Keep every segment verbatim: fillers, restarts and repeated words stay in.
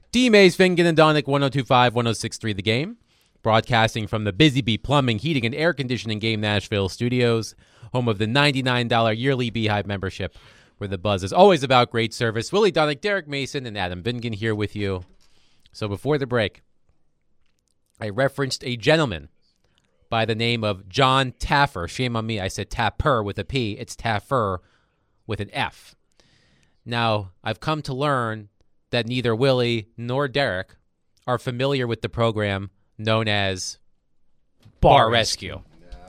D. Mays, Fingan, and Donick, one oh two point five, one oh six point three The Game. Broadcasting from the Busy Bee Plumbing, Heating, and Air Conditioning Game Nashville studios, home of the ninety-nine dollars yearly Beehive membership, where the buzz is always about great service. Willie Donick, Derek Mason, and Adam Vingan here with you. So before the break, I referenced a gentleman by the name of John Taffer. Shame on me, I said Tapper with a P. It's Taffer with an F. Now, I've come to learn that neither Willie nor Derek are familiar with the program known as Bar, Bar Rescue.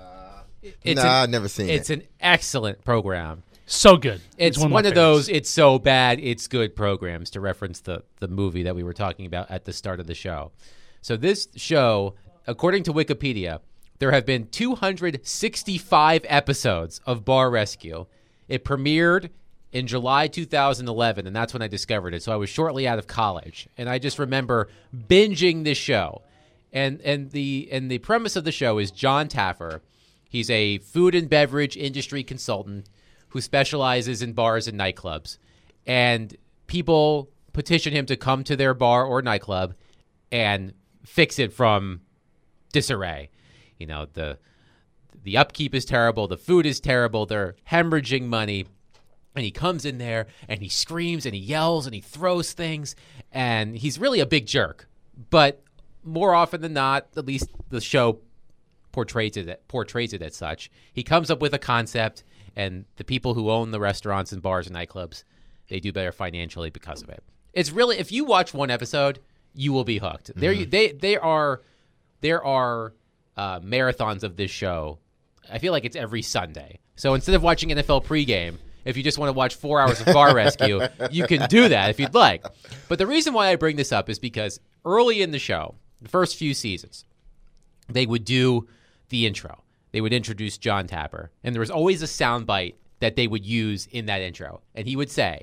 Nah, it's nah an, I've never seen it's it. It's an excellent program. So good. It's, it's one, one of, of those it's so bad, it's good programs, to reference the, the movie that we were talking about at the start of the show. So this show, according to Wikipedia, there have been two hundred sixty-five episodes of Bar Rescue. It premiered in July two thousand eleven, and that's when I discovered it. So I was shortly out of college, and I just remember binging this show. And and the and the premise of the show is John Taffer. He's a food and beverage industry consultant who specializes in bars and nightclubs. And people petition him to come to their bar or nightclub and fix it from disarray. You know, the the upkeep is terrible, the food is terrible, they're hemorrhaging money. And he comes in there and he screams and he yells and he throws things, and he's really a big jerk. But more often than not, at least the show portrays it portrays it as such. He comes up with a concept, and the people who own the restaurants and bars and nightclubs, they do better financially because of it. It's really, if you watch one episode, you will be hooked. Mm-hmm. There, they, they are, there are uh, marathons of this show. I feel like it's every Sunday. So instead of watching N F L pregame, if you just want to watch four hours of Bar Rescue, you can do that if you'd like. But the reason why I bring this up is because early in the show, the first few seasons, they would do the intro. They would introduce John Tapper, and there was always a soundbite that they would use in that intro. And he would say,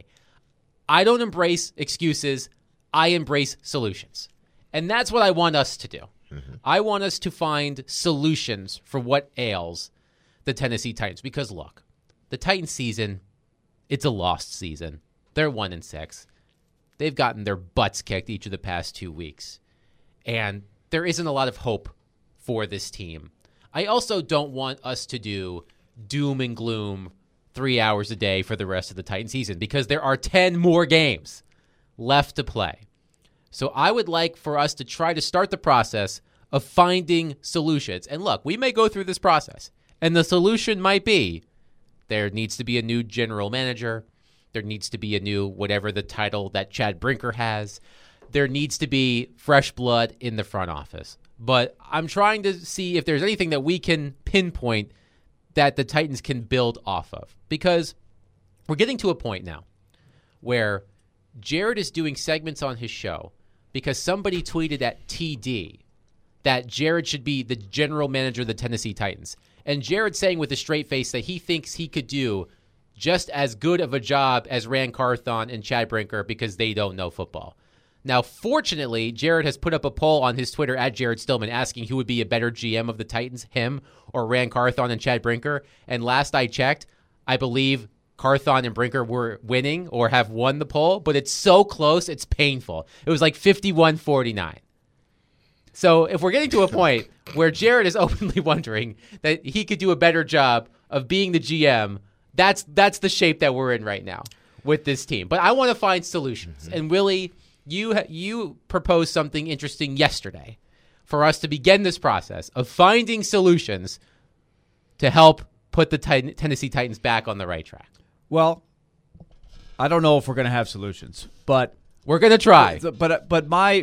I don't embrace excuses, I embrace solutions. And that's what I want us to do. Mm-hmm. I want us to find solutions for what ails the Tennessee Titans. Because look, the Titans season, it's a lost season. They're one and six. They've gotten their butts kicked each of the past two weeks. And there isn't a lot of hope for this team. I also don't want us to do doom and gloom three hours a day for the rest of the Titan season, because there are ten more games left to play. So I would like for us to try to start the process of finding solutions. And look, we may go through this process, and the solution might be there needs to be a new general manager. There needs to be a new whatever the title that Chad Brinker has. There needs to be fresh blood in the front office. But I'm trying to see if there's anything that we can pinpoint that the Titans can build off of. Because we're getting to a point now where Jared is doing segments on his show because somebody tweeted at T D that Jared should be the general manager of the Tennessee Titans. And Jared's saying with a straight face that he thinks he could do just as good of a job as Ran Carthon and Chad Brinker because they don't know football. Now, fortunately, Jared has put up a poll on his Twitter at Jared Stillman asking who would be a better G M of the Titans, him or Ran Carthon and Chad Brinker. And last I checked, I believe Carthon and Brinker were winning or have won the poll, but it's so close, it's painful. It was like fifty-one forty-nine. So if we're getting to a point where Jared is openly wondering that he could do a better job of being the G M, that's that's the shape that we're in right now with this team. But I want to find solutions. Mm-hmm. And Willie, you you proposed something interesting yesterday for us to begin this process of finding solutions to help put the Titan, Tennessee Titans back on the right track. Well, I don't know if we're going to have solutions, but we're going to try. But but my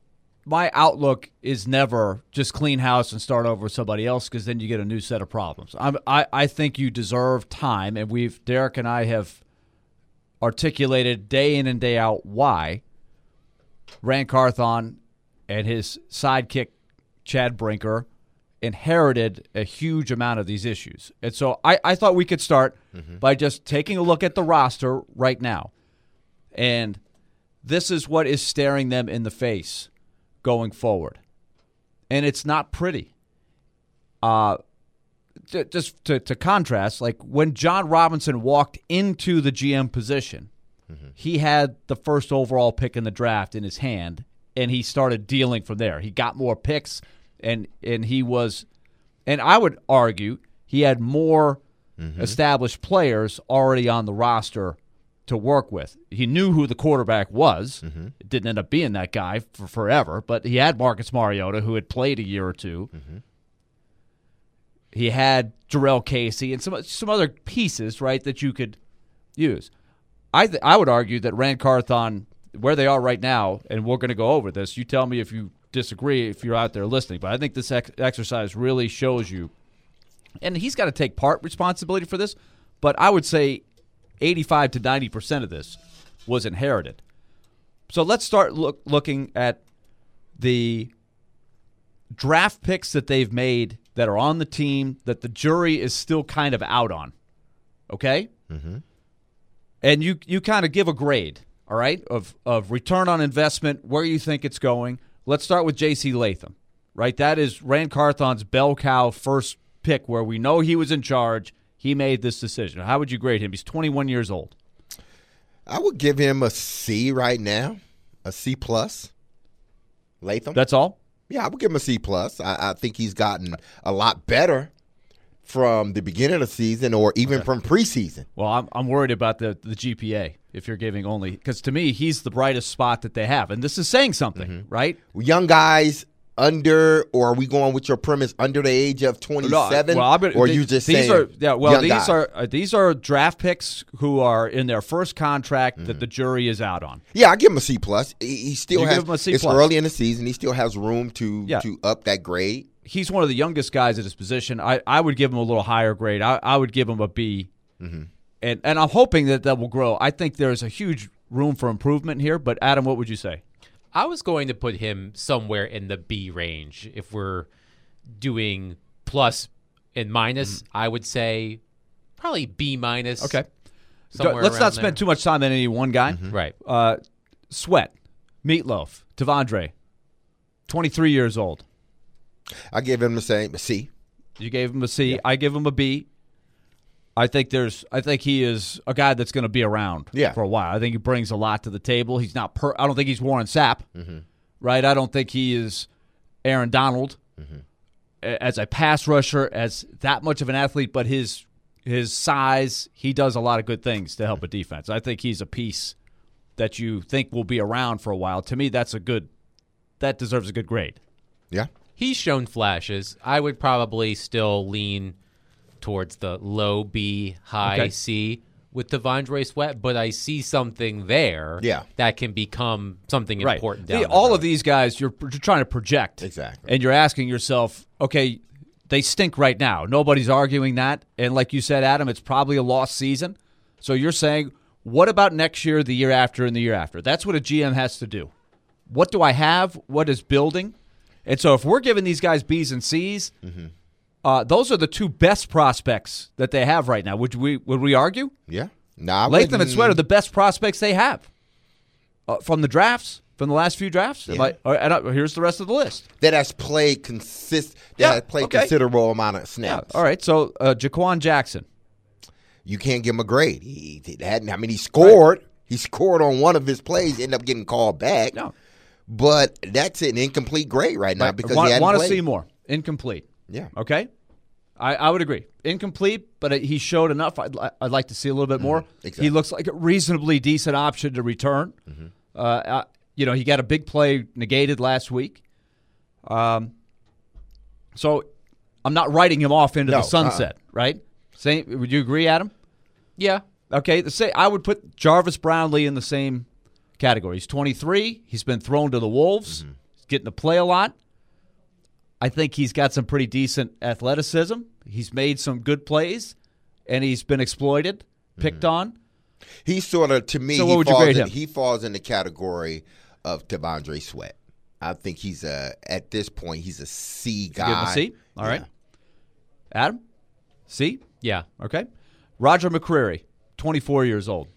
my outlook is never just clean house and start over with somebody else, because then you get a new set of problems. I'm, I I think you deserve time, and we've Derek and I have articulated day in and day out why Ran Carthon and his sidekick Chad Brinker inherited a huge amount of these issues. And so I, I thought we could start mm-hmm. by just taking a look at the roster right now. And this is what is staring them in the face going forward. And it's not pretty. Uh, j- just to, to contrast, like when John Robinson walked into the G M position, mm-hmm. he had the first overall pick in the draft in his hand, and he started dealing from there. He got more picks, and and he was, and I would argue he had more mm-hmm. established players already on the roster to work with. He knew who the quarterback was. Mm-hmm. It didn't end up being that guy for forever, but he had Marcus Mariota, who had played a year or two. Mm-hmm. He had Jarrell Casey and some some other pieces, right, that you could use. I th- I would argue that Rand Carthon, where they are right now, and we're going to go over this. You tell me if you disagree if you're out there listening, but I think this ex- exercise really shows you, and he's got to take part responsibility for this, but I would say eighty-five to ninety percent of this was inherited. So let's start look, looking at the draft picks that they've made that are on the team that the jury is still kind of out on, okay? Mm-hmm. And you you kind of give a grade, all right, of, of return on investment, where you think it's going. Let's start with J C Latham, right? That is Rand Carthon's bell cow first pick where we know he was in charge. He made this decision. How would you grade him? He's twenty-one years old. I would give him a C right now, a C plus. Latham. That's all? Yeah, I would give him a C plus. I, I think he's gotten a lot better from the beginning of the season, or even okay. from preseason. Well, I'm I'm worried about the the G P A if you're giving only, because to me he's the brightest spot that they have, and this is saying something, mm-hmm. right? Young guys under, or are we going with your premise under the age of twenty-seven? No, well, I'm gonna, or they, you just these saying are yeah. Well, young these guys? are uh, these are draft picks who are in their first contract mm-hmm. that the jury is out on. Yeah, I give him a C plus. He, he still you has. Give him a C it's plus. Early in the season. He still has room to yeah. to up that grade. He's one of the youngest guys at his position. I, I would give him a little higher grade. I, I would give him a B, mm-hmm. and and I'm hoping that that will grow. I think there's a huge room for improvement here. But Adam, what would you say? I was going to put him somewhere in the B range. If we're doing plus and minus, mm-hmm. I would say probably B minus. Okay. Let's not spend there. too much time on any one guy. Mm-hmm. Right. Uh, Sweat, Meatloaf, Tavondre, twenty-three years old. I gave him the same, a C. You gave him a C. Yeah. I give him a B. I think there's. I think he is a guy that's going to be around yeah. for a while. I think he brings a lot to the table. He's not. Per, I don't think he's Warren Sapp, mm-hmm. right? I don't think he is Aaron Donald mm-hmm. as a pass rusher, as that much of an athlete. But his his size, he does a lot of good things to help a defense. I think he's a piece that you think will be around for a while. To me, that's a good. That deserves a good grade. Yeah. He's shown flashes. I would probably still lean towards the low B, high okay. C with Tavondre Sweat, but I see something there yeah. that can become something right. important down the, the all road. of these guys, you're, you're trying to project. Exactly. And you're asking yourself, okay, they stink right now. Nobody's arguing that. And like you said, Adam, it's probably a lost season. So you're saying, what about next year, the year after, and the year after? That's what a G M has to do. What do I have? What is building? And so if we're giving these guys B's and C's, mm-hmm. uh, those are the two best prospects that they have right now. Would we would we argue? Yeah. Nah, Latham and Sweat are the best prospects they have uh, from the drafts, from the last few drafts. Yeah. I, uh, and uh, here's the rest of the list. That has played consist. That yeah, has played okay. considerable amount of snaps. Yeah. All right. So uh, Jaquan Jackson. You can't give him a grade. He, he hadn't. I mean, he scored. Right. He scored on one of his plays. Ended up getting called back. No. But that's an incomplete grade right now right. because want, he hadn't want played. to see more. Incomplete. Yeah. Okay. I, I would agree. Incomplete, but he showed enough. I'd, I'd like to see a little bit more. Mm-hmm. Exactly. He looks like a reasonably decent option to return. Mm-hmm. Uh, uh, you know, he got a big play negated last week. Um. So I'm not writing him off into no, the sunset, uh-uh. right? Same. Would you agree, Adam? Yeah. Okay. The say I would put Jarvis Brownlee in the same category. He's twenty-three. He's been thrown to the Wolves. Mm-hmm. He's getting to play a lot. I think he's got some pretty decent athleticism. He's made some good plays, and he's been exploited, picked mm-hmm. on. He sort of, to me, so he, what would falls you grade in, him? he falls in the category of Tavondre Sweat. I think he's a, at this point, he's a C guy. You give him a C? All yeah. right. Adam? C? Yeah. Okay. Roger McCreary, twenty-four years old.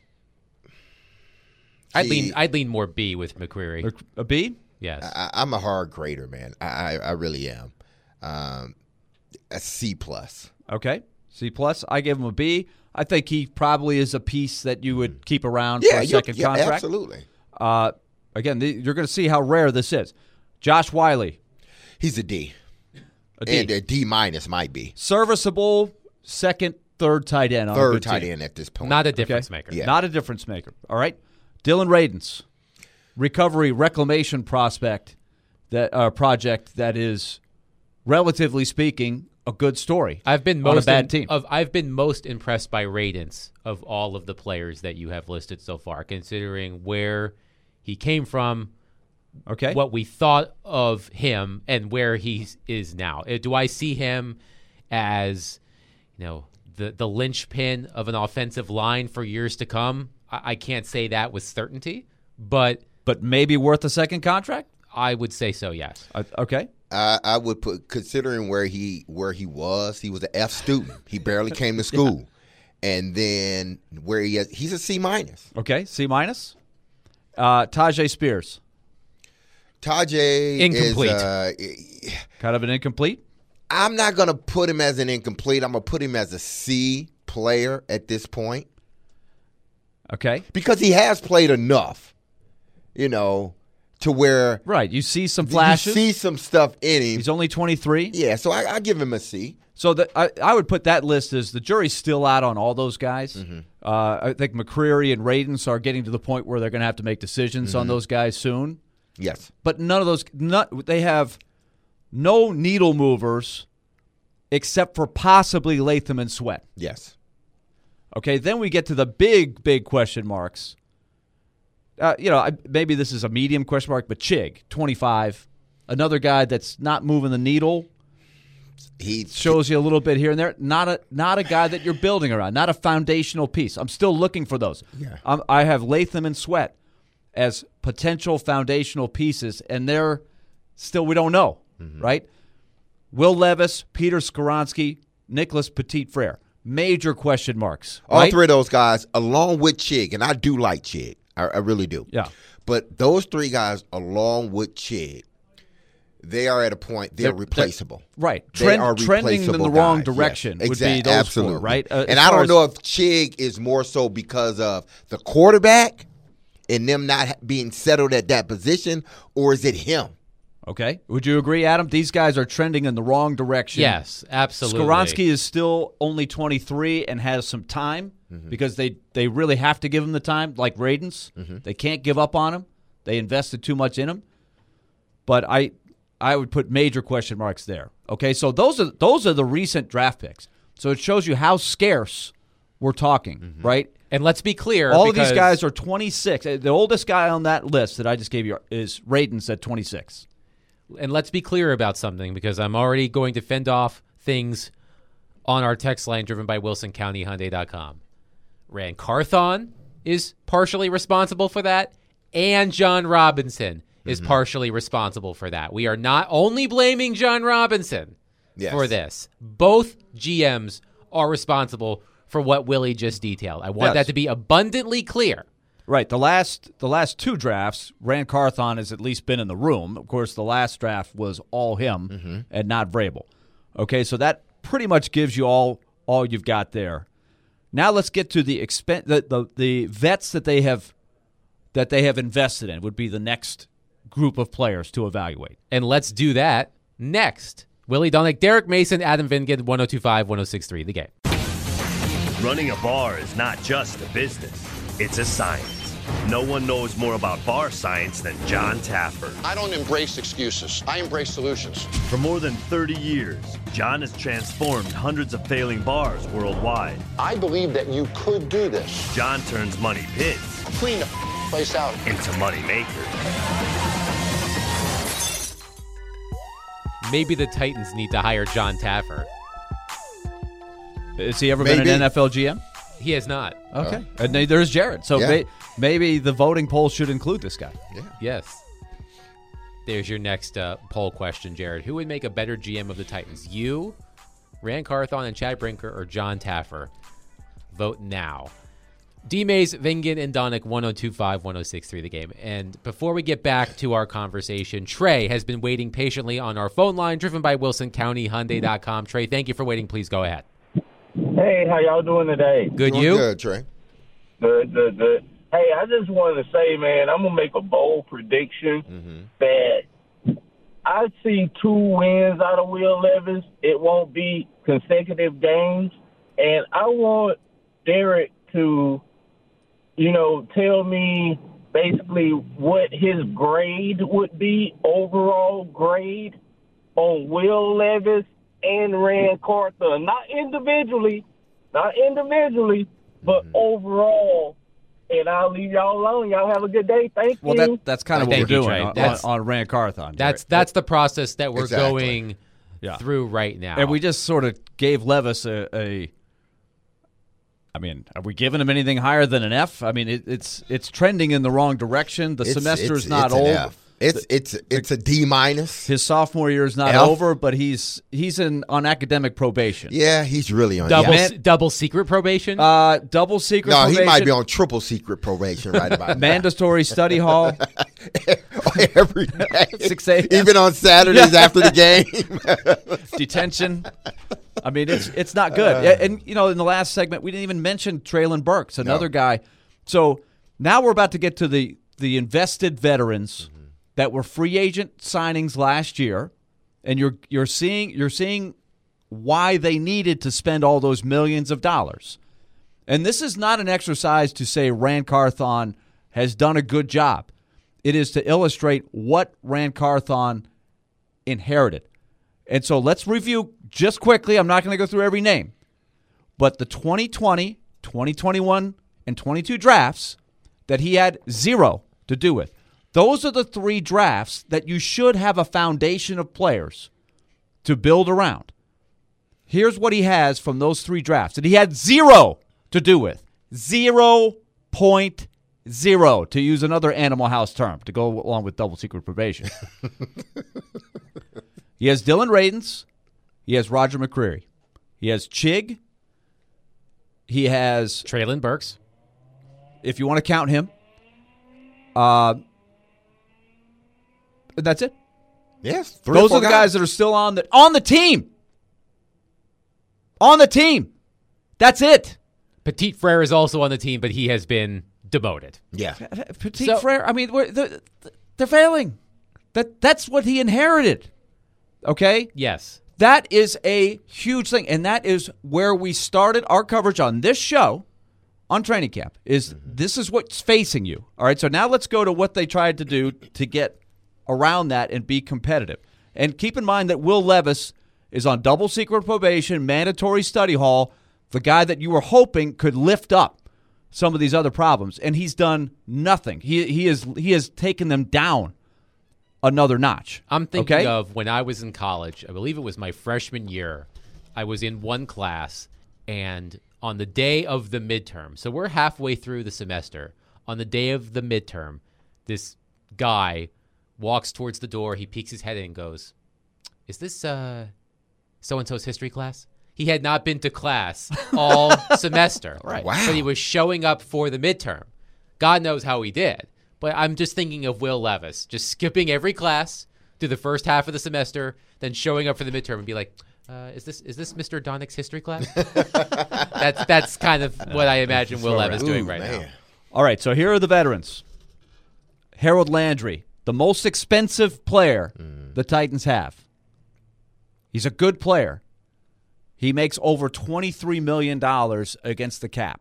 I'd lean, I'd lean more B with McCreary. A B? Yes. I, I'm a hard grader, man. I, I, I really am. Um, a C plus. Okay. C plus. I give him a B. I think he probably is a piece that you would keep around Yeah, for a you- second yeah, contract. absolutely. Uh, again, the, you're going to see how rare this is. Josh Wiley, He's a D. a D. And a D minus might be. Serviceable second, third tight end. On a Third good tight team. end at this point. Not a Okay? difference maker. Yeah. Not a difference maker. All right. Dylan Radins, recovery reclamation prospect that uh, project that is, relatively speaking, a good story. I've been on most a bad im- team. Of I've been most impressed by Radins of all of the players that you have listed so far, considering where he came from, Okay. what we thought of him, and where he is now. Uh, Do I see him as, you know, the the linchpin of an offensive line for years to come? I, I can't say that with certainty, but but maybe worth a second contract. I would say so. Yes. Uh, okay. I, I would put, considering where he where he was, he was an F student. He barely came to school, and then where he is, he's a C minus. Okay. C minus. Uh, Tajay Spears, Tajay Incomplete. is. Uh, kind of an incomplete. I'm not gonna put him as an incomplete. I'm gonna put him as a C player at this point Okay. because he has played enough, you know, to where Right. You see some flashes. you see some stuff in him. He's only twenty-three. Yeah, so I, I give him a C. So the, I, I would put that list as the jury's still out on all those guys. Mm-hmm. Uh, I think McCreary and Radins are getting to the point where they're going to have to make decisions Mm-hmm. on those guys soon. Yes. But none of those, not, they have no needle movers except for possibly Latham and Sweat. Yes. Okay, then we get to the big, big question marks. Uh, you know, I, maybe this is a medium question mark, but Chig, twenty-five, another guy that's not moving the needle. He Shows you a little bit here and there. Not a not a guy that you're building around. Not a foundational piece. I'm still looking for those. Yeah. Um, I have Latham and Sweat as potential foundational pieces, and they're still we don't know, Mm-hmm. right? Will Levis, Peter Skoronski, Nicholas Petit-Frere. Major question marks. all right? three of those guys, along with Chig, and I do like Chig. I, I really do. Yeah. But those three guys, along with Chig, they are at a point they're, They're- replaceable. Right. They Trend- are trending in the replaceable wrong guys. direction Yes, would be exact- those four, absolutely. right? Uh, and as I far don't as- know if Chig is more so because of the quarterback and them not ha- being settled at that position, or is it him? Okay. Would you agree, Adam? These guys are trending in the wrong direction. Yes. Absolutely. Skoronski is still only twenty-three and has some time Mm-hmm. because they, they really have to give him the time, like Radins. Mm-hmm. They can't give up on him. They invested too much in him. But I I would put major question marks there. Okay, so those are those are the recent draft picks. So it shows you how scarce we're talking, Mm-hmm. right? And let's be clear. All of these because- guys are twenty-six. The oldest guy on that list that I just gave you is Radins at twenty-six. And let's be clear about something, because I'm already going to fend off things on our text line driven by Wilson County Hyundai dot com. Rand Carthon is partially responsible for that, and John Robinson is Mm-hmm. partially responsible for that. We are not only blaming John Robinson Yes. for this. Both G Ms are responsible for what Willie just detailed. I want Yes. that to be abundantly clear. Right. The last the last two drafts, Rand Carthon has at least been in the room. Of course, the last draft was all him Mm-hmm. and not Vrabel. Okay, so that pretty much gives you all all you've got there. Now let's get to the expen- the, the the vets that they have that they have invested in would be the next group of players to evaluate. And let's do that next. Willie Donick, Derek Mason, Adam Vingan, one oh two five, one oh six three, The Game. Running a bar is not just a business, it's a science. No one knows more about bar science than John Taffer. I don't embrace excuses. I embrace solutions. For more than thirty years, John has transformed hundreds of failing bars worldwide. I believe that you could do this. John turns money pits Clean the place out. into money makers. Maybe the Titans need to hire John Taffer. Has he ever been Maybe. an N F L G M? He has not. Okay. And then there's Jared. So Yeah. may, maybe the voting poll should include this guy. Yeah. Yes. There's your next uh, poll question, Jared. Who would make a better G M of the Titans? You, Rand Carthon, and Chad Brinker, or John Taffer? Vote now. D-Mays, Vingan, and Donick, one oh two five, one oh six three, The Game. And before we get back to our conversation, Trey has been waiting patiently on our phone line, driven by Wilson County Hyundai dot com. Trey, thank you for waiting. Please go ahead. Hey, how y'all doing today? Good, Doing you? Good, Trey. Good, good, good. Hey, I just wanted to say, man, I'm going to make a bold prediction Mm-hmm. that I see two wins out of Will Levis. It won't be consecutive games. And I want Derek to, you know, tell me basically what his grade would be, overall grade on Will Levis and Ran Carthon. Not individually, not individually, but Mm-hmm. overall. And I'll leave y'all alone. Y'all have a good day. Thank Well, you. that, that's kind of what Thank we're you, doing Trey. on, on, That's- on Rand Carthon. That's Derek. that's the process that we're Exactly. going Yeah. through right now. And we just sort of gave Levis a, a I mean, are we giving him anything higher than an F? I mean, it, it's it's trending in the wrong direction. The It's- semester's it's- not it's an old. F. It's it's it's a D minus. His sophomore year is not F? over, but he's he's in on academic probation. Yeah, he's really on. double yeah. s- double secret probation. Uh, double secret No, probation. he might be on triple secret probation right about now. mandatory study hall. Every day, six a.m. even on Saturdays after the game. detention. I mean, it's it's not good. Yeah, and you know, in the last segment, we didn't even mention Traylon Burks, another No. guy. So now we're about to get to the the invested veterans Mm-hmm. that were free agent signings last year, and you're you're seeing you're seeing why they needed to spend all those millions of dollars. And this is not an exercise to say Rand Carthon has done a good job. It is to illustrate what Rand Carthon inherited. And so let's review just quickly. I'm not going to go through every name. But the twenty twenty, twenty twenty-one, and twenty-two drafts that he had zero to do with. Those are the three drafts that you should have a foundation of players to build around. Here's what he has from those three drafts that he had zero to do with. Zero point zero, to use another Animal House term, to go along with double secret probation. He has Dylan Radins. He has Roger McCreary. He has Chig. He has, Traylon Burks. if you want to count him, uh, that's it. Yes, three or Those four are the guys that are still on the on the team. On the team. That's it. Petit Frere is also on the team, but he has been demoted. Yeah, Petit So- Frere. I mean, we're, they're, they're failing. That that's what he inherited. Okay. Yes. That is a huge thing, and that is where we started our coverage on this show on training camp, is this is what's facing you. All right, so now let's go to what they tried to do to get around that and be competitive. And keep in mind that Will Levis is on double secret probation, mandatory study hall, the guy that you were hoping could lift up some of these other problems, and he's done nothing. He he is he has taken them down another notch. I'm thinking okay? of when I was in college. I believe it was my freshman year. I was in one class, and on the day of the midterm, so we're halfway through the semester. On the day of the midterm, this guy walks towards the door. He peeks his head in and goes, "Is this uh, so-and-so's history class?" He had not been to class all semester. Right. Wow. But he was showing up for the midterm. God knows how he did. But I'm just thinking of Will Levis, just skipping every class through the first half of the semester, then showing up for the midterm and be like, uh, is this is this Mister Donnick's history class? that's that's kind of what I imagine Will Levis doing Ooh, right man. now. All right, so here are the veterans. Harold Landry, the most expensive player the Titans have. He's a good player. He makes over twenty-three million dollars against the cap.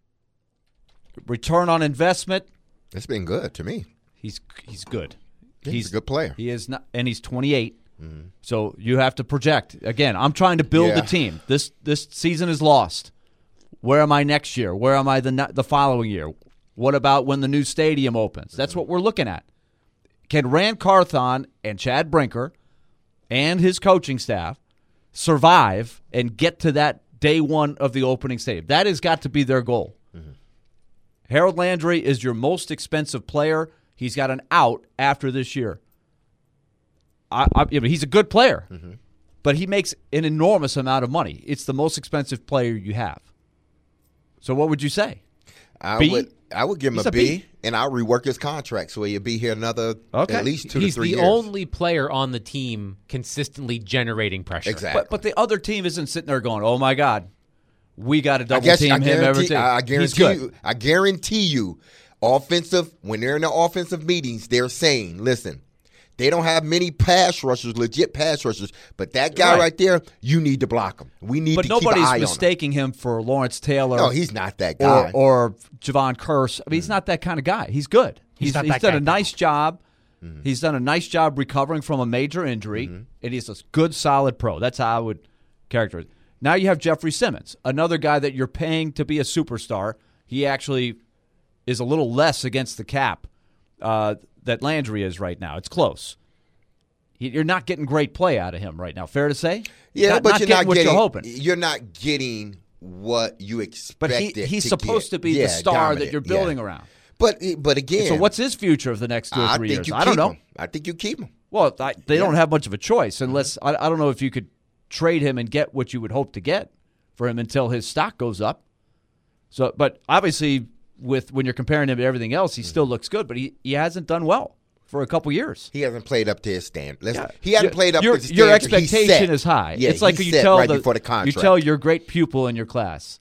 Return on investment, it's been good to me. he's he's good. He's, a good player. He is not, and he's twenty-eight. So you have to project. Again, I'm trying to build Yeah. a team. This this season is lost. Where am I next year? Where am I the ne- the following year? What about when the new stadium opens? That's what we're looking at. Can Rand Carthon and Chad Brinker and his coaching staff survive and get to that day one of the opening stadium? That has got to be their goal. Harold Landry is your most expensive player. He's got an out after this year. I, I, yeah, but he's a good player, but he makes an enormous amount of money. It's the most expensive player you have. So what would you say? I B? would I would give him He's a a B, B. and I'll rework his contract so he'll be here another Okay. at least two He's to three the years. only player on the team consistently generating pressure. Exactly. But but the other team isn't sitting there going, "Oh my God, we got to I double guess team I him guarantee, everything. I He's guarantee good. you. I guarantee you, offensive when they're in the offensive meetings, they're saying, "Listen, they don't have many pass rushers, legit pass rushers, but that guy Right. right, there, you need to block him. We need But to keep an nobody's eye on him." mistaking him for Lawrence Taylor. No, he's not that guy. or, or Javon Curse. I mean, he's not that kind of guy. He's good. He's, He's not he's that done guy, a nice job. He's done a nice job recovering from a major injury, and he's a good, solid pro. That's how I would characterize it. Now you have Jeffrey Simmons, another guy that you're paying to be a superstar. He actually is a little less against the cap uh, that Landry is right now. It's close. He, you're not getting great play out of him right now. Fair to say? yeah, not, but not you're getting not what getting. you're hoping. You're not getting what you But expected. he, he's to supposed get. to be Yeah, the star that dominant, you're building yeah. around. But but again, So what's his future of the next two or I three think years? you I don't keep know. him. I think you keep him. Well, I, they don't have much of a choice unless I, I don't know if you could trade him and get what you would hope to get for him until his stock goes up. So, but obviously, with when you're comparing him to everything else, he still looks good, but he, he hasn't done well for a couple years. He hasn't played up to his standard. Let's, Yeah. He hasn't Your- played up your, to his your standard. He expectation set. is high. Yeah, it's like he you set tell right the, before the you contract. tell your great pupil in your class,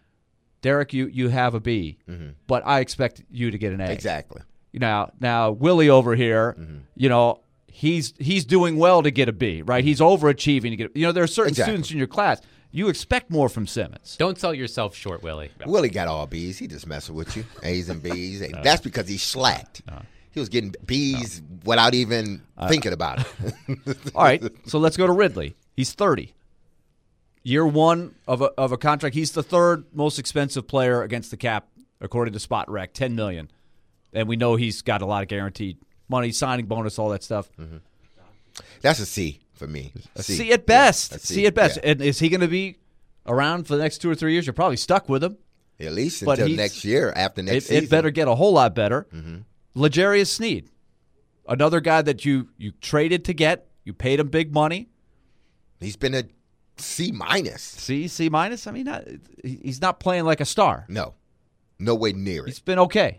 Derek, you you have a B, but I expect you to get an A. Exactly. Now, now Willie over here, Mm-hmm. you know, he's he's doing well to get a B, right? He's overachieving to get. You know, there are certain Exactly. students in your class you expect more from Simmons. Don't sell yourself short, Willie. Willie got all B's. He just messing with you. A's and B's. And that's because he slacked. He was getting B's without even thinking about it. All right, so let's go to Ridley. He's thirty. Year one of a, of a contract. He's the third most expensive player against the cap, according to Spot Rec, ten million dollars. And we know he's got a lot of guaranteed money, signing bonus, all that stuff. Mm-hmm. That's a C for me. A C at best. Yeah, a C, C at best. yeah. And is he going to be around for the next two or three years? You're probably stuck with him. At least But until he's- next year, after next It, season. it better get a whole lot better. Mm-hmm. L'Jarius Sneed, another guy that you you traded to get. You paid him big money. He's been a C minus. C, C minus. I mean, not, he- he's not playing like a star. No. No way near it. He's been okay.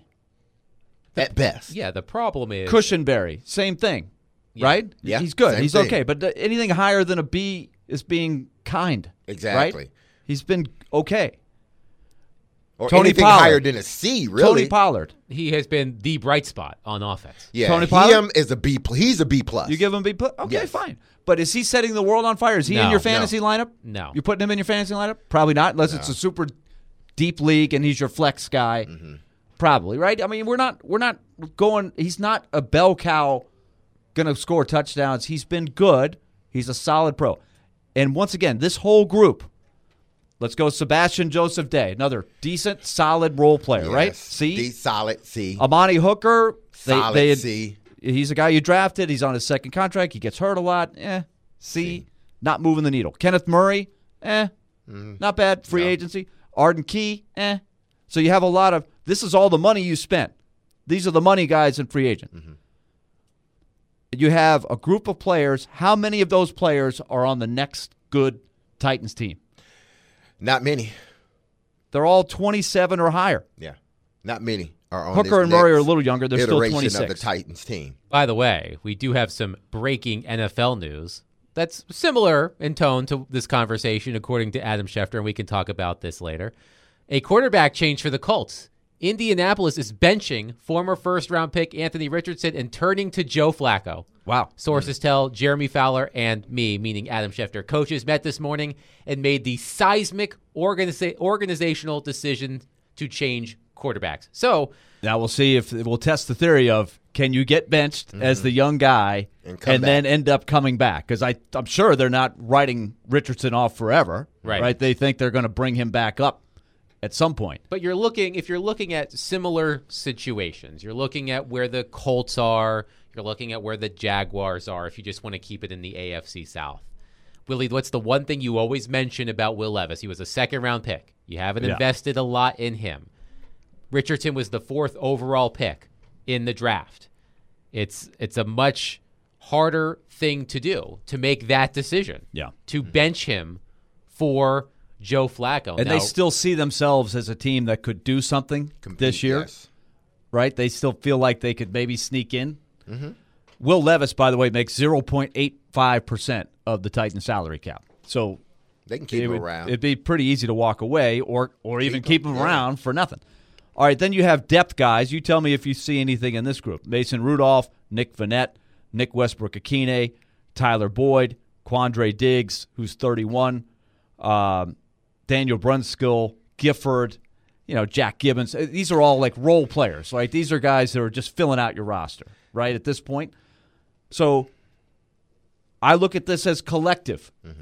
At best. Yeah, the problem is Cushenberry, same thing, right? Yeah, He's good. same He's thing. okay. But th- anything higher than a B is being kind. Exactly. Right? He's been okay. Or Tony anything Pollard. higher than a C, really. Tony Pollard. he has been the bright spot on offense. Yeah, Tony he Pollard? um, is a B. pl- He's a B plus. You give him a B plus? Okay, Yes. fine. But is he setting the world on fire? Is he in No, your no. fantasy lineup? No. You're putting him in your fantasy lineup? Probably not, unless it's a super deep league and he's your flex guy. Mm-hmm. Probably, right? I mean, we're not we're not going he's not a bell cow gonna score touchdowns. He's been good. He's a solid pro. And once again, this whole group, let's go Sebastian Joseph Day, another decent, solid role player, Yes. right? C. D solid C. Amani Hooker, they, Solid they had- C. He's a guy you drafted. He's on his second contract. He gets hurt a lot. Eh, C. Not moving the needle. Kenneth Murray, eh, not bad. Free agency. Arden Key, eh. So you have a lot of, this is all the money you spent. These are the money guys in free agent. You have a group of players. How many of those players are on the next good Titans team? Not many. They're all twenty-seven or higher. Yeah. Not many are on Hooker this and Murray are a next little younger. They're still iteration twenty-six. of the Titans team. By the way, we do have some breaking N F L news that's similar in tone to this conversation, according to Adam Schefter, and we can talk about this later. A quarterback change for the Colts. Indianapolis is benching former first-round pick Anthony Richardson and turning to Joe Flacco. Wow. Sources tell Jeremy Fowler and me, meaning Adam Schefter, coaches met this morning and made the seismic organiza- organizational decision to change quarterbacks. So Now we'll see if we'll test the theory of can you get benched as the young guy And and, come then back. end up coming back? Because I'm sure they're not writing Richardson off forever. Right. They think they're going to bring him back up at some point. But you're looking, if you're looking at similar situations, you're looking at where the Colts are, you're looking at where the Jaguars are, if you just want to keep it in the A F C South. Willie, what's the one thing you always mention about Will Levis? He was a second-round pick. You haven't Yeah. invested a lot in him. Richardson was the fourth overall pick in the draft. It's it's a much harder thing to do, to make that decision. Yeah. To bench him for Joe Flacco. And Now- they still see themselves as a team that could do something Compete, this year, yes. right? They still feel like they could maybe sneak in. Mm-hmm. Will Levis, by the way, makes zero point eight five percent of the Titans salary cap. So They can keep it him would, around. It'd be pretty easy to walk away or or even Keep keep him, him yeah. around for nothing. All right, then you have depth guys. You tell me if you see anything in this group. Mason Rudolph, Nick Vannett, Nick Westbrook-Akine, Tyler Boyd, Quandre Diggs, who's thirty-one, um, Daniel Brunskill, Gifford, you know, Jack Gibbons. These are all like role players, right? These are guys that are just filling out your roster, right, at this point. So I look at this as collective. Mm-hmm.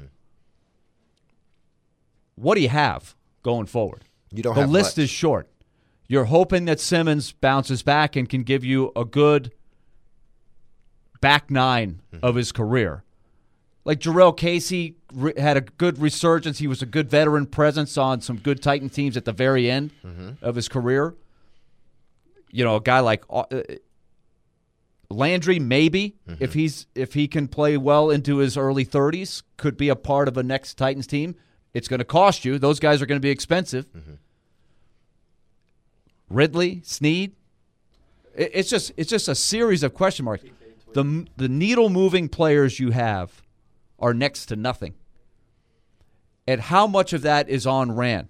What do you have going forward? You don't the have list much. is short. You're hoping that Simmons bounces back and can give you a good back nine mm-hmm. of his career. Like Jarrell Casey re- had a good resurgence. He was a good veteran presence on some good Titan teams at the very end mm-hmm. of his career. You know, a guy like uh, Landry, maybe mm-hmm. if he's if he can play well into his early thirties, could be a part of a next Titans team. It's going to cost you. Those guys are going to be expensive. Mm-hmm. Ridley, Snead. It, it's just it's just a series of question marks. The the needle moving players you have are next to nothing. And how much of that is on Rand?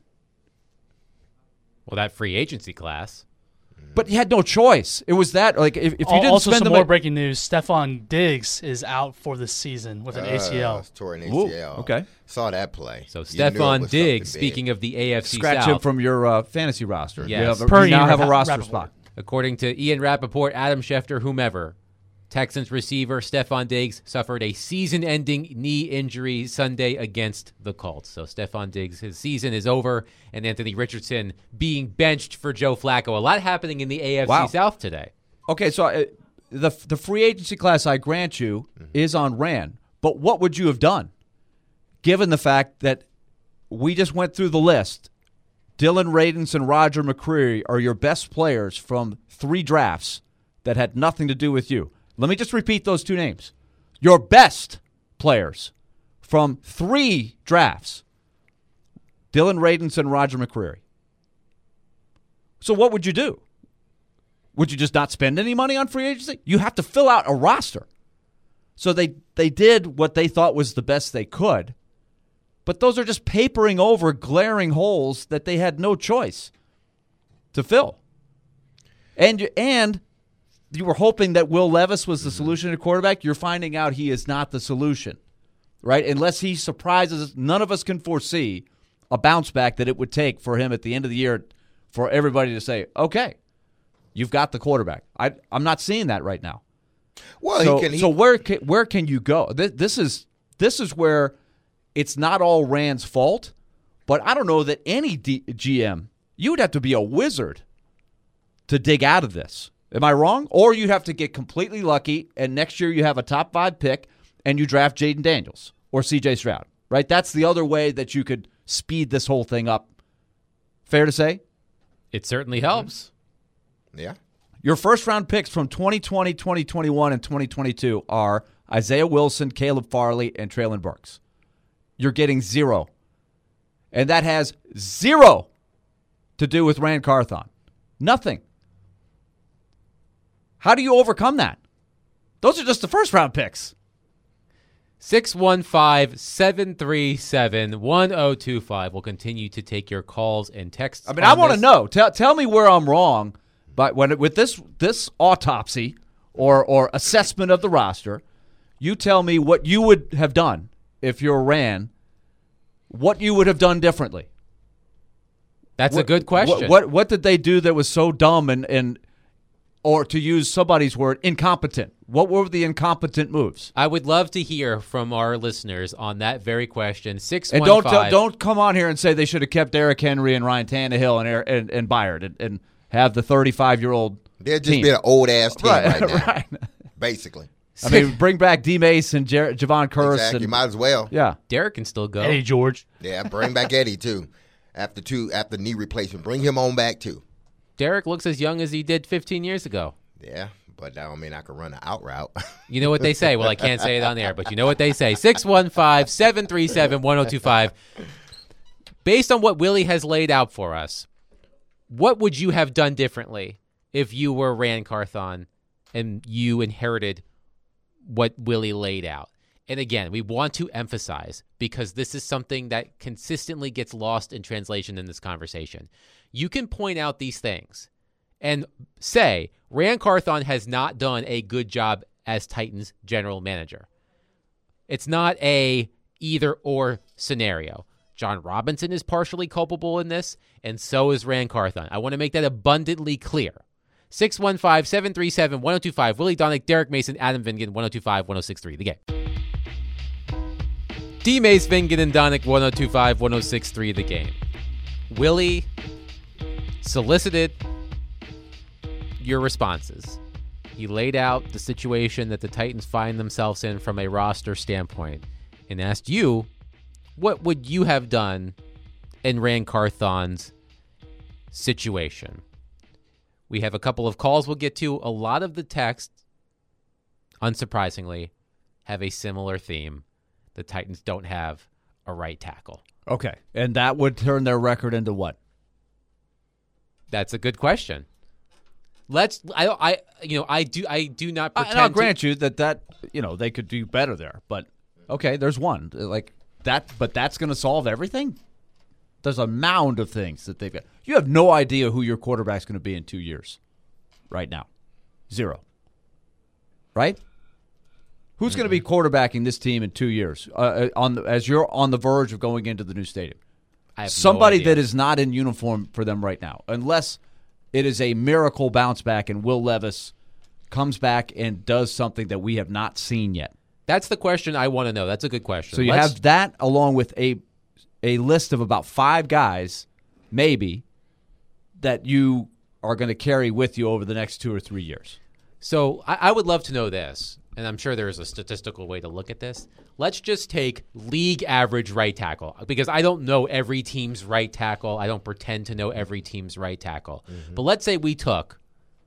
Well, that free agency class. But you had no choice. It was that like if, if you didn't also spend some the more money, breaking news: Stephon Diggs is out for the season with an Uh, A C L. tore an A Ooh, C L. okay. Saw that play. So You knew it Stephon was Diggs, something big. speaking of the A F C scratch South, him from your uh, fantasy roster. Yes. You, have a, Per you now Ian have a Rapp- roster Rappaport. spot. according to Ian Rappaport, Adam Schefter, whomever, Texans receiver Stephon Diggs suffered a season-ending knee injury Sunday against the Colts. So Stephon Diggs, his season is over, and Anthony Richardson being benched for Joe Flacco. A lot happening in the A F C Wow. South today. Okay, so uh, the the free agency class, I grant you, mm-hmm. is on Rand. But what would you have done, given the fact that we just went through the list? Dylan Radins and Roger McCreary are your best players from three drafts that had nothing to do with you. Let me just repeat those two names. Your best players from three drafts, Dylan Radins and Roger McCreary. So what would you do? Would you just not spend any money on free agency? You have to fill out a roster. So they, they did what they thought was the best they could, but those are just papering over glaring holes that they had no choice to fill. And you, and you were hoping that Will Levis was the solution at quarterback. You're finding out he is not the solution, right? Unless he surprises us, none of us can foresee a bounce back that it would take for him at the end of the year for everybody to say, okay, you've got the quarterback. I, I'm not seeing that right now. Well, so, he can. He, so where can, where can you go? This, this is this is where it's not all Rand's fault, but I don't know that any D, G M, you would have to be a wizard to dig out of this. Am I wrong? Or you'd have to get completely lucky, and next year you have a top five pick, and you draft Jaden Daniels or C J Stroud, right? That's the other way that you could speed this whole thing up. Fair to say? It certainly helps. yeah. Your first-round picks from twenty twenty, twenty twenty-one, and twenty twenty-two are Isaiah Wilson, Caleb Farley, and Treylon Burks. You're getting zero. And that has zero to do with Rand Carthon. Nothing. How do you overcome that? Those are just the first-round picks. six one five, seven three seven, one zero two five. We'll continue to take your calls and texts. I mean, on I want to this. know. Tell, tell me where I'm wrong. But when with this this autopsy or or assessment of the roster, you tell me what you would have done if you're Rand, what you would have done differently. That's what, a good question. What, what what did they do that was so dumb and, and or to use somebody's word, incompetent? What were the incompetent moves? I would love to hear from our listeners on that very question. Six And one don't five. don't come on here and say they should have kept Derrick Henry and Ryan Tannehill and and, and Byard and, and have the thirty-five-year-old They're just team. being an old ass team right, Right, now, right. basically. I mean, bring back D. Mace and Jer- Javon Curse. Exactly. And, Might as well. yeah. Derek can still go. Eddie George. Yeah, bring back Eddie too. After two, after knee replacement, bring him on back too. Derek looks as young as he did fifteen years ago. Yeah, but that don't mean I can run an out route. You know what they say? Well, I can't say it on air, but you know what they say. six one five, seven three seven, one zero two five. Based on what Willie has laid out for us, what would you have done differently if you were Rand Carthon and you inherited what Willie laid out? And again, we want to emphasize, because this is something that consistently gets lost in translation in this conversation. You can point out these things and say, Ran Carthon has not done a good job as Titans general manager. It's not a either or scenario. John Robinson is partially culpable in this, and so is Ran Carthon. I want to make that abundantly clear. six one five, seven three seven, one oh two five. Willie Donick, Derek Mason, Adam Vingan, one oh two five, one oh six three. The Game. D. Mace, Vingan, and Donick, one oh two five, one oh six three. The Game. Willie solicited your responses. He laid out the situation that the Titans find themselves in from a roster standpoint and asked you, what would you have done in Ran Carthon's situation? We have a couple of calls we'll get to. A lot of the texts, unsurprisingly, have a similar theme. The Titans don't have a right tackle. Okay. And that would turn their record into what? That's a good question. Let's. I. I. You know. I do. I do not pretend. I, I'll grant to, you that that you know they could do better there. But okay, there's one like that. But that's going to solve everything. There's a mound of things that they've got. You have no idea who your quarterback's going to be in two years. Right now, zero. Right? Who's mm-hmm. going to be quarterbacking this team in two years? Uh, on the, as you're on the verge of going into the new stadium, I have somebody no idea. that is not in uniform for them right now, unless it is a miracle bounce back and Will Levis comes back and does something that we have not seen yet. That's the question I want to know. That's a good question. So you Let's, have that along with a a list of about five guys, maybe, that you are going to carry with you over the next two or three years. So I, I would love to know this, and I'm sure there is a statistical way to look at this. Let's just take league average right tackle, because I don't know every team's right tackle. I don't pretend to know every team's right tackle. Mm-hmm. But let's say we took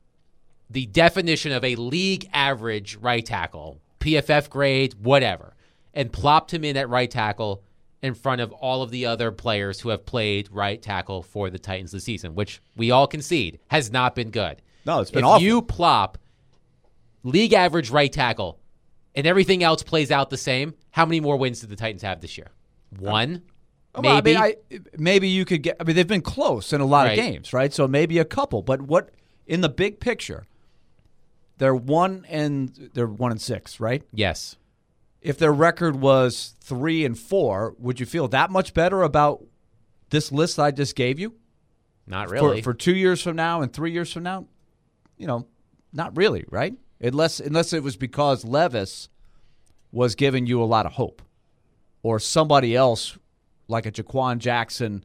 the definition of a league average right tackle, P F F grade, whatever, and plopped him in at right tackle in front of all of the other players who have played right tackle for the Titans this season, which we all concede has not been good. No, it's been if awful. If you plop league average right tackle and everything else plays out the same, how many more wins did the Titans have this year? One? Well, maybe? I mean, I, maybe you could get – I mean, they've been close in a lot right. of games, right? So maybe a couple. But what – in the big picture, they're one and they're one and six, right? Yes. If their record was three and four, would you feel that much better about this list I just gave you? Not really. For, for two years from now and three years from now? You know, not really, right? Unless unless it was because Levis was giving you a lot of hope, or somebody else like a Jaquan Jackson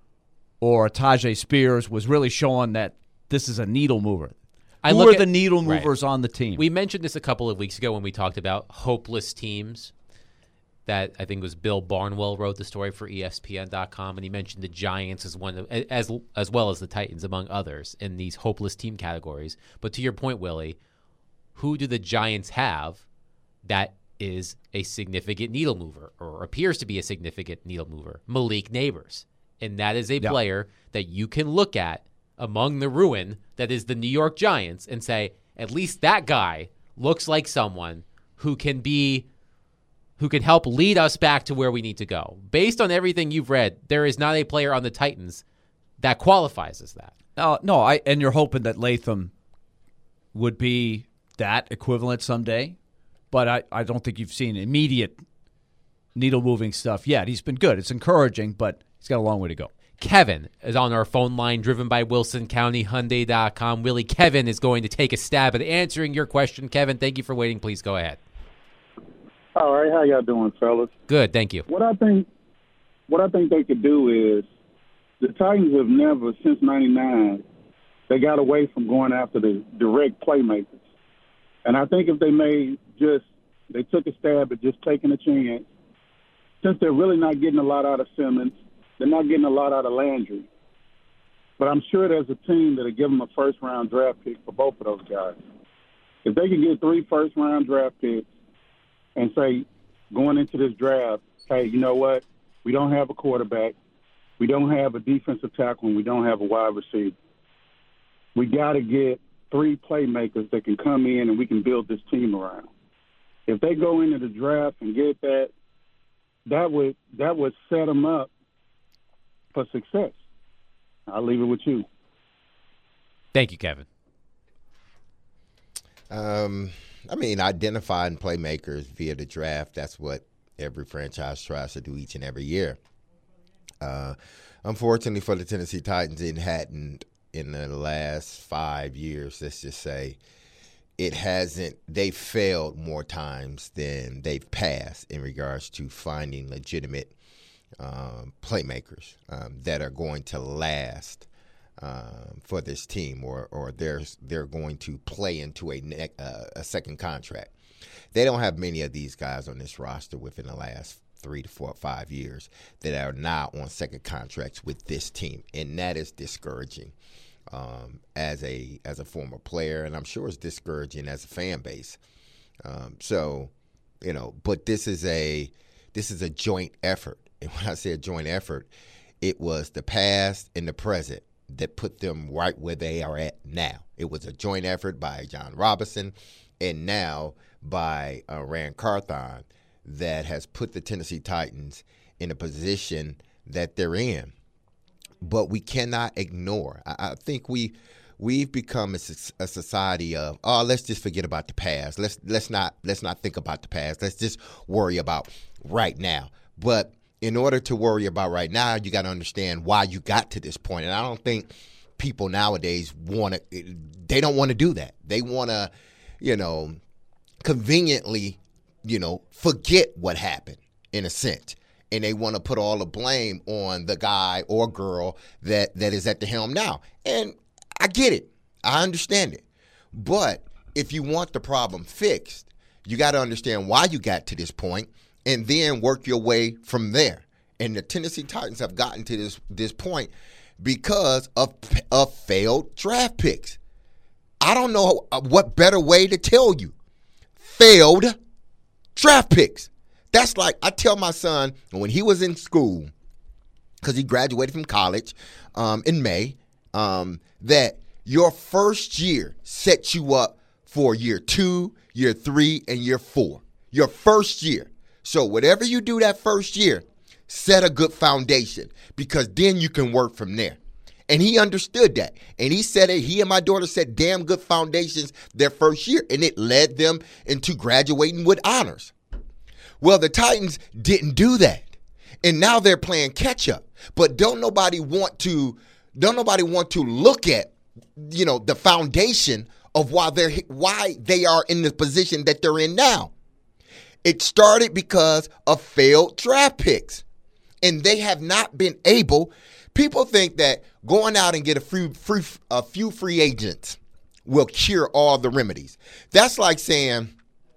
or a Tajay Spears was really showing that this is a needle mover. I Who look are at, the needle movers right. on the team? We mentioned this a couple of weeks ago when we talked about hopeless teams. That I think was Bill Barnwell wrote the story for E S P N dot com, and he mentioned the Giants as one of, as as well as the Titans, among others, in these hopeless team categories. But to your point, Willie, who do the Giants have that is a significant needle mover, or appears to be a significant needle mover? Malik Neighbors. And that is a yeah. player that you can look at among the ruin that is the New York Giants and say, at least that guy looks like someone who can be, who can help lead us back to where we need to go. Based on everything you've read, there is not a player on the Titans that qualifies as that. Uh, no, I and you're hoping that Latham would be that equivalent someday, but I, I don't think you've seen immediate needle-moving stuff yet. He's been good. It's encouraging, but he's got a long way to go. Kevin is on our phone line, driven by Wilson County Hyundai dot com. Willie, Kevin is going to take a stab at answering your question. Kevin, thank you for waiting. Please go ahead. All right, how y'all doing, fellas? Good, thank you. What I think, what I think they could do is, the Titans have never, since ninety-nine, they got away from going after the direct playmakers. And I think if they made just, they took a stab at just taking a chance, since they're really not getting a lot out of Simmons, they're not getting a lot out of Landry. But I'm sure there's a team that'll give them a first-round draft pick for both of those guys. If they can get three first-round draft picks and say, going into this draft, hey, you know what? We don't have a quarterback. We don't have a defensive tackle, and we don't have a wide receiver. We got to get three playmakers that can come in and we can build this team around. if they go into the draft and get that, that would that would set them up for success. I'll leave it with you. Thank you, Kevin. Um, I mean, identifying playmakers via the draft, that's what every franchise tries to do each and every year. Uh, unfortunately for the Tennessee Titans, it hadn't in the last five years, let's just say. It hasn't, they've failed more times than they've passed in regards to finding legitimate um, playmakers um, that are going to last um, for this team, or or they're, they're going to play into a, ne- uh, a second contract. They don't have many of these guys on this roster within the last three to four or five years that are now on second contracts with this team, and that is discouraging. Um, as a as a former player, and I'm sure it's discouraging as a fan base. Um, so, you know, but this is a this is a joint effort. And when I say a joint effort, it was the past and the present that put them right where they are at now. It was a joint effort by John Robinson and now by uh, Ran Carthon that has put the Tennessee Titans in a position that they're in. But we cannot ignore. I, I think we we've become a, a society of, oh, let's just forget about the past. Let's let's not let's not think about the past. Let's just worry about right now. But in order to worry about right now, you got to understand why you got to this point. And I don't think people nowadays want to. They don't want to do that. They want to, you know, conveniently, you know, forget what happened in a sense. And they want to put all the blame on the guy or girl that, that is at the helm now. And I get it. I understand it. But if you want the problem fixed, you got to understand why you got to this point and then work your way from there. And the Tennessee Titans have gotten to this this point because of, of failed draft picks. I don't know what better way to tell you. Failed draft picks. That's like I tell my son when he was in school, because he graduated from college um, in May, um, that your first year sets you up for year two, year three, and year four. Your first year. So whatever you do that first year, set a good foundation because then you can work from there. And he understood that. And he said it, he and my daughter set damn good foundations their first year, and it led them into graduating with honors. Well, the Titans didn't do that, and now they're playing catch up. But don't nobody want to, don't nobody want to look at, you know, the foundation of why they're why they are in the position that they're in now. It started because of failed draft picks, and they have not been able. People think that going out and get a few free, a few free agents will cure all the remedies. That's like saying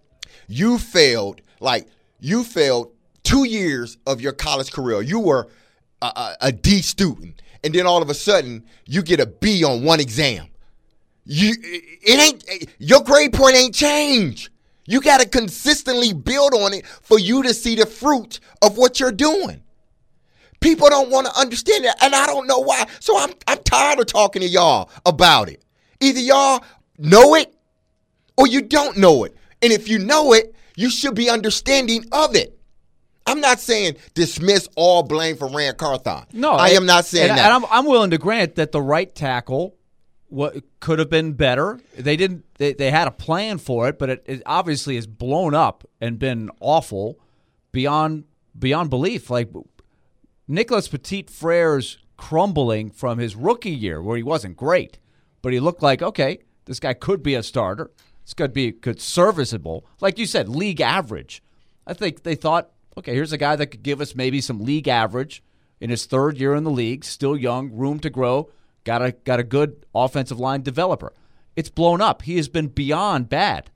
you failed, like. You failed two years of your college career. You were a, a, a D student, and then all of a sudden you get a B on one exam. You, it ain't your grade point ain't changed. You got to consistently build on it for you to see the fruit of what you're doing. People don't want to understand that, and I don't know why. So I'm I'm tired of talking to y'all about it. Either y'all know it or you don't know it, and if you know it, you should be understanding of it. I'm not saying dismiss all blame for Ran Carthon. No, I am not saying and, that. And I'm, I'm willing to grant that the right tackle what could have been better. They didn't. They, they had a plan for it, but it, it obviously has blown up and been awful beyond beyond belief. Like Nicholas Petit-Frere's crumbling from his rookie year, where he wasn't great, but he looked like okay, this guy could be a starter. It's going to be good, serviceable. Like you said, league average. I think they thought, okay, here's a guy that could give us maybe some league average in his third year in the league, still young, room to grow, got a got a good offensive line developer. It's blown up. He has been beyond bad.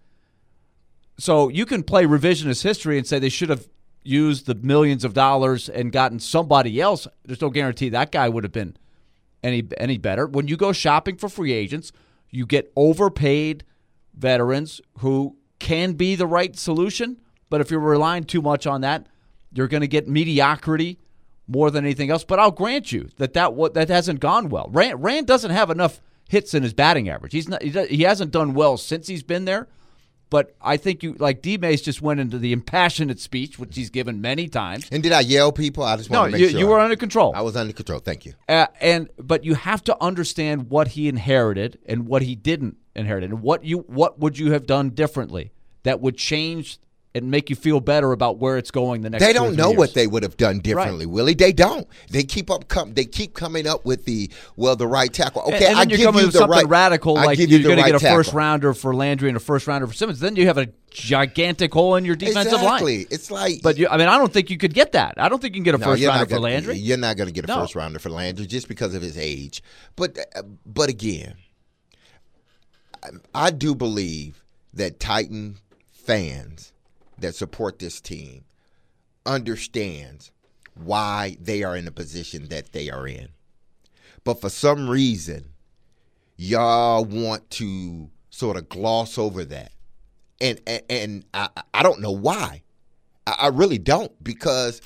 So you can play revisionist history and say they should have used the millions of dollars and gotten somebody else. There's no guarantee that guy would have been any any better. When you go shopping for free agents, you get overpaid veterans who can be the right solution, but if you're relying too much on that, you're going to get mediocrity more than anything else. But I'll grant you that that, what, that hasn't gone well. Rand, Rand doesn't have enough hits in his batting average. He's not, he, does, he hasn't done well since he's been there, But I think you like D. Mace just went into the impassionate speech, which he's given many times. And did I yell people? I just want no, to make you, sure. you were under control. I was under control. Thank you. Uh, and but you have to understand what he inherited and what he didn't inherit, and what you what would you have done differently that would change and make you feel better about where it's going the next. They two or don't three know years. what they would have done differently, Right. Willie. They don't. They keep up. Com- they keep coming up with the well, the right tackle. Okay, and, and then I you're give coming you with the something right radical, I like give you're you the going right to get a first tackle. rounder for Landry and a first rounder for Simmons. Then you have a gigantic hole in your defensive exactly. line. It's like, But you, I mean, I don't think you could get that. I don't think you can get a no, first you're rounder not gonna, for Landry. You're not going to get a No. first rounder for Landry just because of his age. But uh, but again, I, I do believe that Titan fans that support this team understands why they are in the position that they are in. But for some reason, y'all want to sort of gloss over that. And and, and I, I don't know why. I, I really don't, because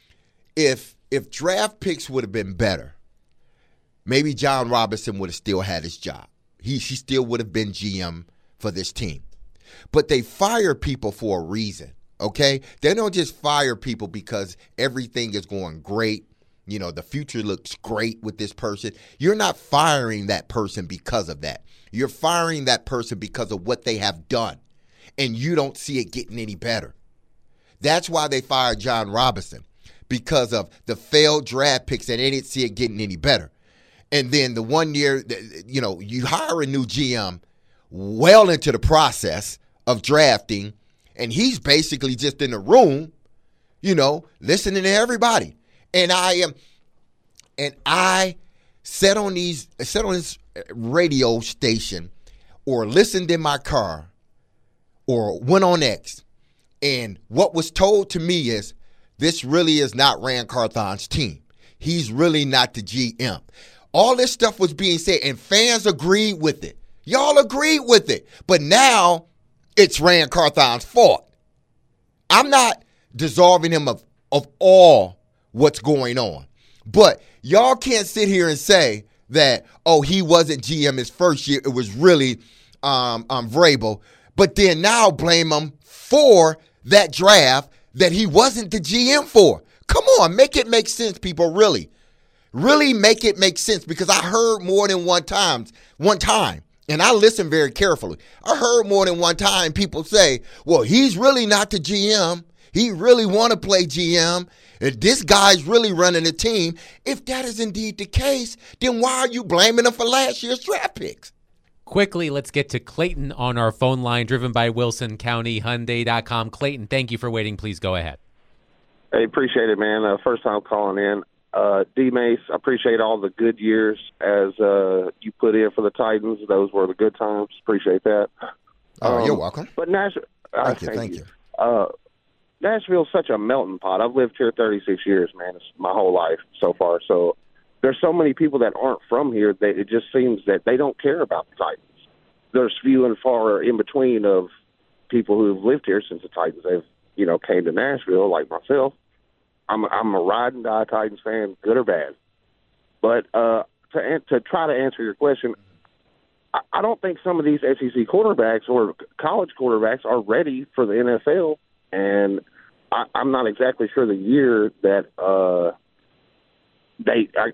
if if draft picks would have been better, maybe John Robinson would have still had his job. He, he still would have been G M for this team. But they fire people for a reason. Okay? They don't just fire people because everything is going great. You know, the future looks great with this person. You're not firing that person because of that. You're firing that person because of what they have done. And you don't see it getting any better. That's why they fired John Robinson, because of the failed draft picks and they didn't see it getting any better. And then the one year, you know, you hire a new G M well into the process of drafting, and he's basically just in the room, you know, listening to everybody. And I am, and I sat on these, sat on this radio station, or listened in my car, or went on X, and what was told to me is, this really is not Ran Carthon's team. He's really not the G M. All this stuff was being said, and fans agreed with it. Y'all agreed with it. But now it's Ran Carthon's fault. I'm not dissolving him of, of all what's going on. But y'all can't sit here and say that, oh, he wasn't G M his first year. It was really um, um, Vrabel. But then now blame him for that draft that he wasn't the G M for. Come on, make it make sense, people, really. Really make it make sense, because I heard more than one time, one time, and I listened very carefully. I heard more than one time people say, well, he's really not the G M. He really want to play G M. If this guy's really running the team. If that is indeed the case, then why are you blaming him for last year's draft picks? Quickly, let's get to Clayton on our phone line, driven by Wilson County Hyundai dot com. Clayton, thank you for waiting. Please go ahead. Hey, appreciate it, man. Uh, first time calling in. Uh, D-Mace, I appreciate all the good years as uh, you put in for the Titans. Those were the good times. Appreciate that. Oh, um, you're welcome. But Nashville, uh, Thank you, thank, thank you. you. Uh, Nashville's such a melting pot. I've lived here thirty-six years, man. It's my whole life so far. So there's so many people that aren't from here that it just seems that they don't care about the Titans. There's few and far in between of people who have lived here since the Titans have, you know, came to Nashville, like myself. I'm a, I'm a ride and die Titans fan, good or bad. But uh, to to try to answer your question, I, I don't think some of these S E C quarterbacks or college quarterbacks are ready for the N F L, and I, I'm not exactly sure the year that uh, they I,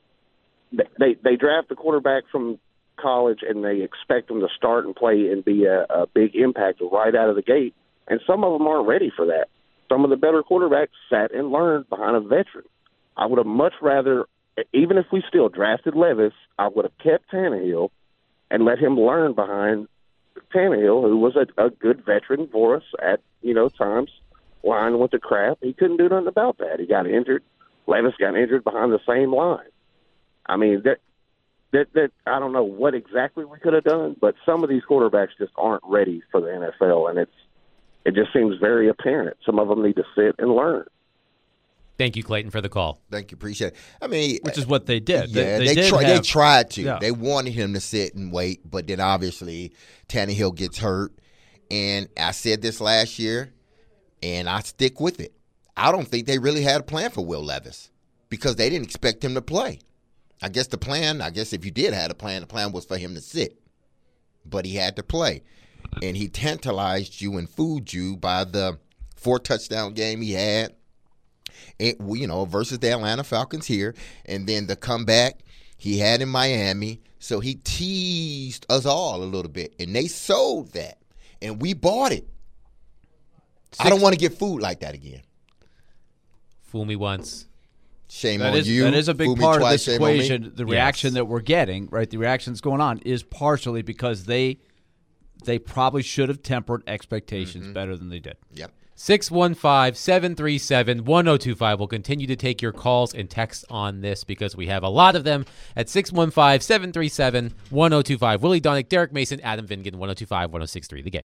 they they draft the quarterback from college and they expect them to start and play and be a, a big impact right out of the gate, and some of them aren't ready for that. Some of the better quarterbacks sat and learned behind a veteran. I would have much rather, even if we still drafted Levis, I would have kept Tannehill and let him learn behind Tannehill, who was a, a good veteran for us at, you know, times, line with the crap. He couldn't do nothing about that. He got injured. Levis got injured behind the same line. I mean, that, that, that I don't know what exactly we could have done, but some of these quarterbacks just aren't ready for the N F L, and it's, it just seems very apparent. Some of them need to sit and learn. Thank you, Clayton, for the call. Thank you. Appreciate it. I mean, Which is what they did. Yeah, they, they, they, did tri- have, they tried to. Yeah. They wanted him to sit and wait, but then obviously Tannehill gets hurt. And I said this last year, and I stick with it. I don't think they really had a plan for Will Levis because they didn't expect him to play. I guess the plan, I guess if you did have a plan, the plan was for him to sit. But he had to play. and he tantalized you and fooled you by the four touchdown game he had, it, you know, versus the Atlanta Falcons here, and then the comeback he had in Miami. So he teased us all a little bit, and they sold that, and we bought it. Six. I don't want to get fooled like that again. Fool me once. Shame that on is, you. That is a big Fool part of twice, this equation. The Yes. reaction that we're getting, right, the reaction that's going on is partially because they they probably should have tempered expectations mm-hmm. better than they did. Yep. six one five, seven three seven, one oh two five. We'll continue to take your calls and texts on this because we have a lot of them at six one five, seven three seven, one oh two five. Willie Donick, Derek Mason, Adam Vingan, one oh two five, one oh six three. The Game.